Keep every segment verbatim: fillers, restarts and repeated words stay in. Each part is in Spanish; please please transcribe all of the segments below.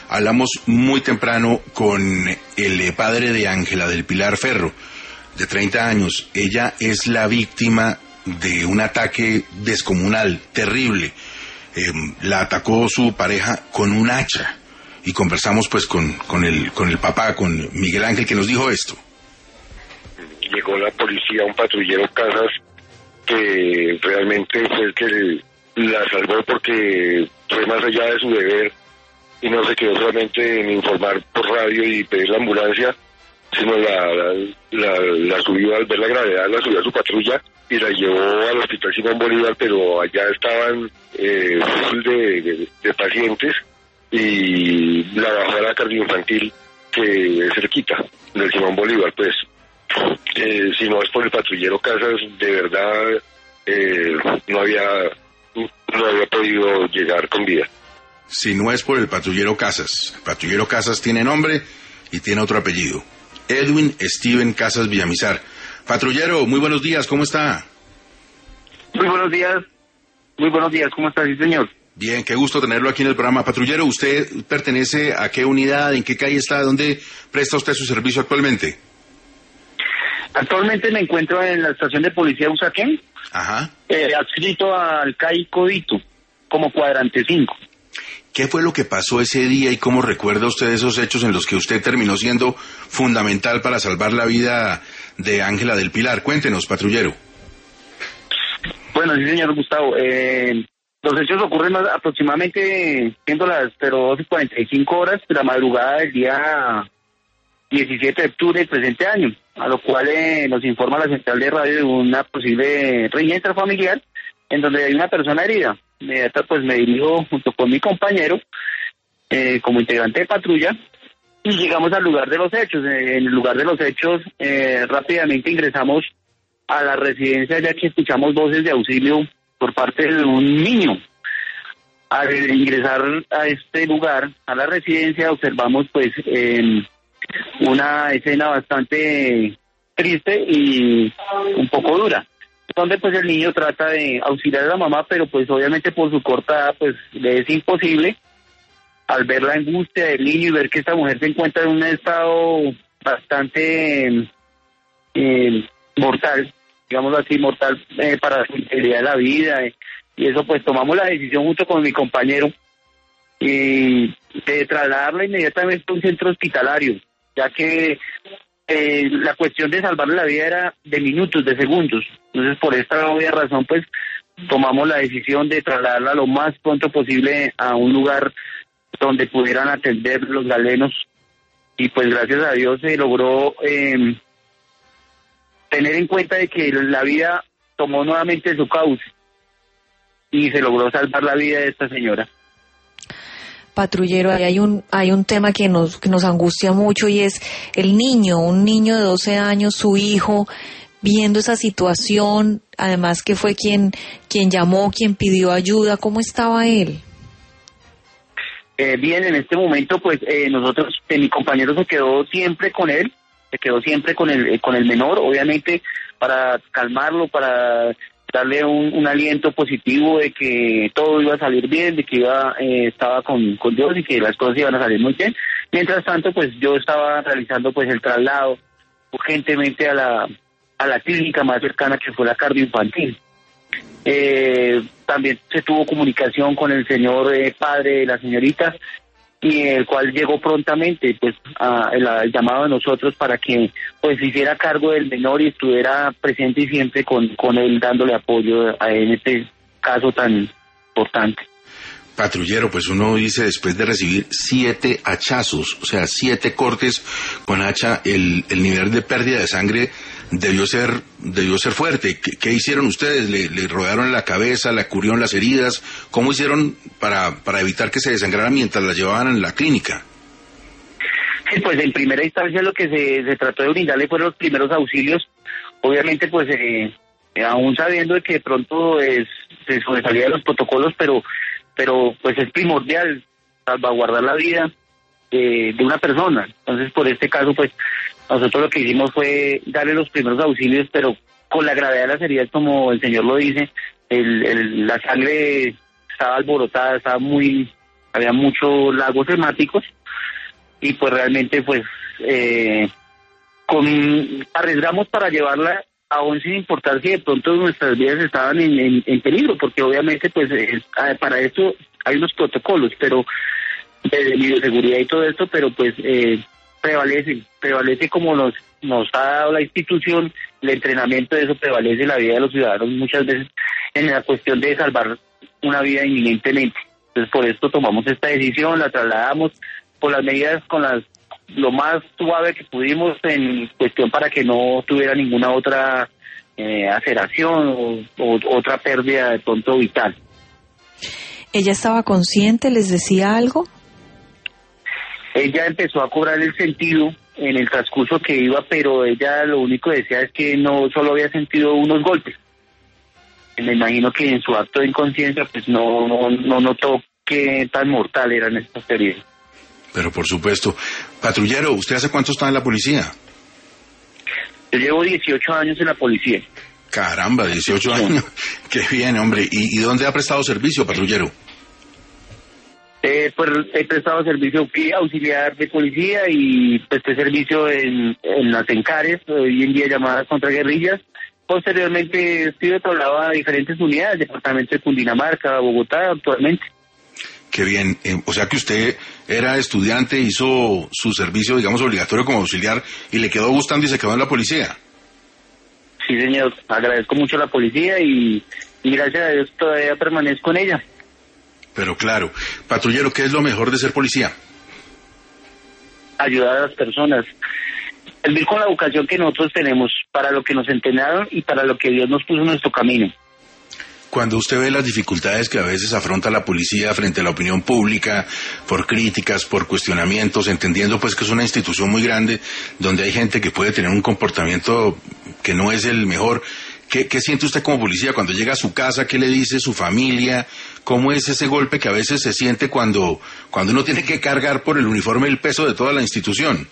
Hablamos muy temprano con el padre de Ángela del Pilar Ferro, de treinta años. Ella es la víctima de un ataque descomunal, terrible. Eh, la atacó su pareja con un hacha. Y conversamos pues con, con, el, con el papá, con Miguel Ángel, que nos dijo esto. Llegó la policía, un patrullero Casas, que realmente fue el que la salvó porque fue más allá de su deber y no se quedó solamente en informar por radio y pedir la ambulancia, sino la, la, la, la subió al ver la gravedad, la subió a su patrulla y la llevó al hospital Simón Bolívar, pero allá estaban eh, full de, de, de pacientes y la bajó a la cardioinfantil, que es cerquita del Simón Bolívar. Pues eh, si no es por el patrullero Casas, de verdad eh, no había no había podido llegar con vida. Si no es por el patrullero Casas. El patrullero Casas tiene nombre y tiene otro apellido. Edwin Steven Casas Villamizar. Patrullero, muy buenos días, ¿cómo está? Muy buenos días, muy buenos días, ¿cómo está, sí, señor? Bien, qué gusto tenerlo aquí en el programa. Patrullero, ¿usted pertenece a qué unidad, en qué calle está, dónde presta usted su servicio actualmente? Actualmente me encuentro en la estación de policía Usaquén, Ajá. Eh, adscrito al C A I Codito, como cuadrante cinco. ¿Qué fue lo que pasó ese día y cómo recuerda usted esos hechos en los que usted terminó siendo fundamental para salvar la vida de Ángela del Pilar? Cuéntenos, patrullero. Bueno, sí, señor Gustavo. Eh, los hechos ocurren aproximadamente, siendo las doce y cuarenta y cinco horas de la madrugada del día diecisiete de octubre del presente año, a lo cual eh, nos informa la central de radio de una posible riña intrafamiliar en donde hay una persona herida. Inmediata pues me dirijo junto con mi compañero eh, como integrante de patrulla y llegamos al lugar de los hechos. Eh, en el lugar de los hechos eh, rápidamente ingresamos a la residencia, ya que escuchamos voces de auxilio por parte de un niño. Al ingresar a este lugar, a la residencia, observamos pues eh, una escena bastante triste y un poco dura, donde pues el niño trata de auxiliar a la mamá, pero pues obviamente por su corta edad pues le es imposible. Al ver la angustia del niño y ver que esta mujer se encuentra en un estado bastante eh, mortal, digamos así, mortal eh, para su integridad de la vida, eh, y eso pues tomamos la decisión junto con mi compañero y de trasladarla inmediatamente a un centro hospitalario, ya que eh, la cuestión de salvarle la vida era de minutos, de segundos. Entonces, por esta obvia razón, pues, tomamos la decisión de trasladarla lo más pronto posible a un lugar donde pudieran atender los galenos. Y pues, gracias a Dios, se logró eh, tener en cuenta de que la vida tomó nuevamente su cauce y se logró salvar la vida de esta señora. Patrullero, ahí hay un hay un tema que nos que nos angustia mucho y es el niño, un niño de doce años, su hijo, viendo esa situación, además que fue quien quien llamó, quien pidió ayuda. ¿Cómo estaba él? Eh, bien, en este momento, pues eh, nosotros, eh, mi compañero se quedó siempre con él, se quedó siempre con el eh, con el menor, obviamente para calmarlo, para darle un, un aliento positivo de que todo iba a salir bien, de que iba eh, estaba con, con Dios y que las cosas iban a salir muy bien. Mientras tanto, pues yo estaba realizando pues el traslado urgentemente a la a la clínica más cercana, que fue la cardioinfantil. Eh, también se tuvo comunicación con el señor eh, padre de la señorita, y el cual llegó prontamente pues a el, el llamado de nosotros para que pues se hiciera cargo del menor y estuviera presente y siempre con, con él dándole apoyo a, en este caso tan importante. Patrullero, pues uno dice, después de recibir siete hachazos, o sea, siete cortes con hacha, el, el nivel de pérdida de sangre debió ser debió ser fuerte. ¿Qué, qué hicieron ustedes? ¿Le, le rodearon la cabeza, le cubrieron las heridas? ¿Cómo hicieron para, para evitar que se desangrara mientras la llevaban en la clínica? Sí, pues en primera instancia lo que se, se trató de brindarle fueron los primeros auxilios. Obviamente, pues eh, aún sabiendo de que de pronto es, se sobresalía de los protocolos, pero pero pues es primordial salvaguardar la vida de, de una persona. Entonces, por este caso, pues nosotros lo que hicimos fue darle los primeros auxilios, pero con la gravedad de las heridas, como el señor lo dice, el, el, la sangre estaba alborotada, estaba muy, había muchos lagos hemáticos, y pues realmente pues eh, con, arriesgamos para llevarla aún sin importar si de pronto nuestras vidas estaban en, en, en peligro, porque obviamente pues eh, para esto hay unos protocolos, pero de bioseguridad y todo esto, pero pues eh, prevalece, prevalece como nos, nos ha dado la institución, el entrenamiento de eso prevalece la vida de los ciudadanos muchas veces en la cuestión de salvar una vida inminentemente. Entonces por esto tomamos esta decisión, la trasladamos por las medidas con las lo más suave que pudimos en cuestión para que no tuviera ninguna otra eh, aceración o, o otra pérdida de pronto vital. ¿Ella estaba consciente? ¿Les decía algo? Ella empezó a cobrar el sentido en el transcurso que iba, pero ella lo único que decía es que no solo había sentido unos golpes. Me imagino que en su acto de inconsciencia pues no, no, no notó qué tan mortal eran estas heridas. Pero por supuesto. Patrullero, ¿usted hace cuánto está en la policía? Yo llevo dieciocho años en la policía. Caramba, dieciocho años. Qué bien, hombre. ¿Y, y dónde ha prestado servicio, patrullero? Eh, pues he prestado servicio, fui auxiliar de policía y presté servicio en, en las ENCARES, hoy en día llamadas contraguerrillas. Posteriormente estoy trasladado a diferentes unidades, departamento de Cundinamarca, Bogotá, actualmente. Qué bien. Eh, o sea que usted era estudiante, hizo su servicio, digamos, obligatorio como auxiliar y le quedó gustando y se quedó en la policía. Sí, señor. Agradezco mucho a la policía y, y gracias a Dios todavía permanezco en ella. Pero claro. Patrullero, ¿qué es lo mejor de ser policía? Ayudar a las personas. Servir con la educación que nosotros tenemos, para lo que nos entrenaron y para lo que Dios nos puso en nuestro camino. Cuando usted ve las dificultades que a veces afronta la policía frente a la opinión pública, por críticas, por cuestionamientos, entendiendo pues que es una institución muy grande, donde hay gente que puede tener un comportamiento que no es el mejor, ¿qué, qué siente usted como policía cuando llega a su casa? ¿Qué le dice su familia? ¿Cómo es ese golpe que a veces se siente cuando, cuando uno tiene que cargar por el uniforme el peso de toda la institución?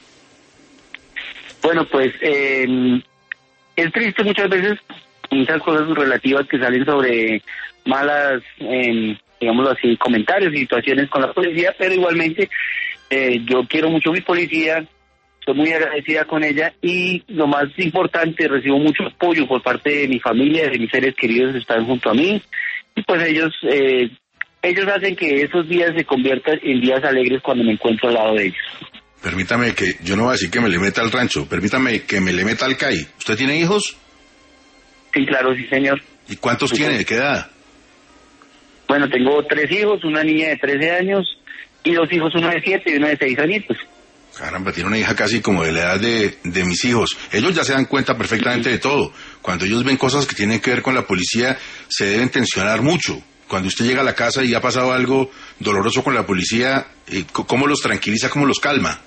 Bueno, pues eh, es triste muchas veces, muchas cosas relativas que salen sobre malas, eh, digámoslo así, comentarios y situaciones con la policía, pero igualmente eh, yo quiero mucho a mi policía, soy muy agradecida con ella y lo más importante, recibo mucho apoyo por parte de mi familia, de mis seres queridos que están junto a mí y pues ellos eh, ellos hacen que esos días se conviertan en días alegres cuando me encuentro al lado de ellos. Permítame que, yo no voy a decir que me le meta al rancho, permítame que me le meta al C A I. ¿Usted tiene hijos? Sí, claro, sí, señor. ¿Y cuántos sí, tiene? ¿De qué edad? Bueno, tengo tres hijos, una niña de trece años y dos hijos, uno de siete y uno de seis añitos. Caramba, tiene una hija casi como de la edad de, de mis hijos. Ellos ya se dan cuenta perfectamente de todo. Cuando ellos ven cosas que tienen que ver con la policía, se deben tensionar mucho. Cuando usted llega a la casa y ha pasado algo doloroso con la policía, eh, ¿cómo los tranquiliza, cómo los calma?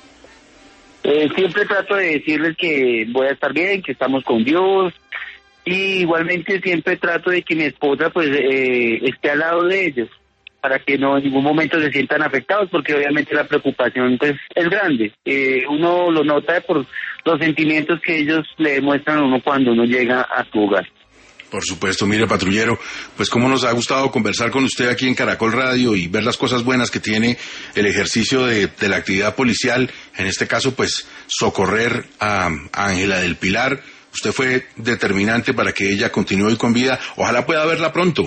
Eh, siempre trato de decirles que voy a estar bien, que estamos con Dios. Y igualmente siempre trato de que mi esposa pues eh, esté al lado de ellos, para que no en ningún momento se sientan afectados, porque obviamente la preocupación pues es grande. Eh, uno lo nota por los sentimientos que ellos le demuestran a uno cuando uno llega a su hogar. Por supuesto, mire, patrullero, pues cómo nos ha gustado conversar con usted aquí en Caracol Radio y ver las cosas buenas que tiene el ejercicio de, de la actividad policial, en este caso pues socorrer a Ángela del Pilar. Usted fue determinante para que ella continúe hoy con vida. Ojalá pueda verla pronto.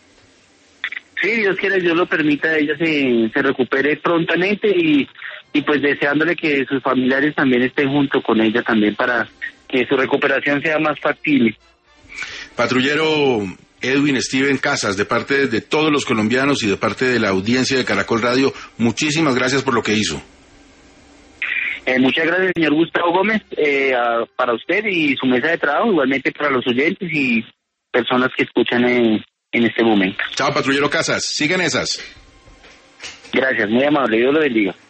Sí, Dios quiere, Dios lo permita, ella se, se recupere prontamente y, y pues deseándole que sus familiares también estén junto con ella también para que su recuperación sea más factible. Patrullero Edwin Steven Casas, de parte de todos los colombianos y de parte de la audiencia de Caracol Radio, muchísimas gracias por lo que hizo. Eh, muchas gracias, señor Gustavo Gómez, eh, a, para usted y su mesa de trabajo, igualmente para los oyentes y personas que escuchan en, en este momento. Chao, patrullero Casas, siguen esas. Gracias, muy amable, Dios lo bendiga.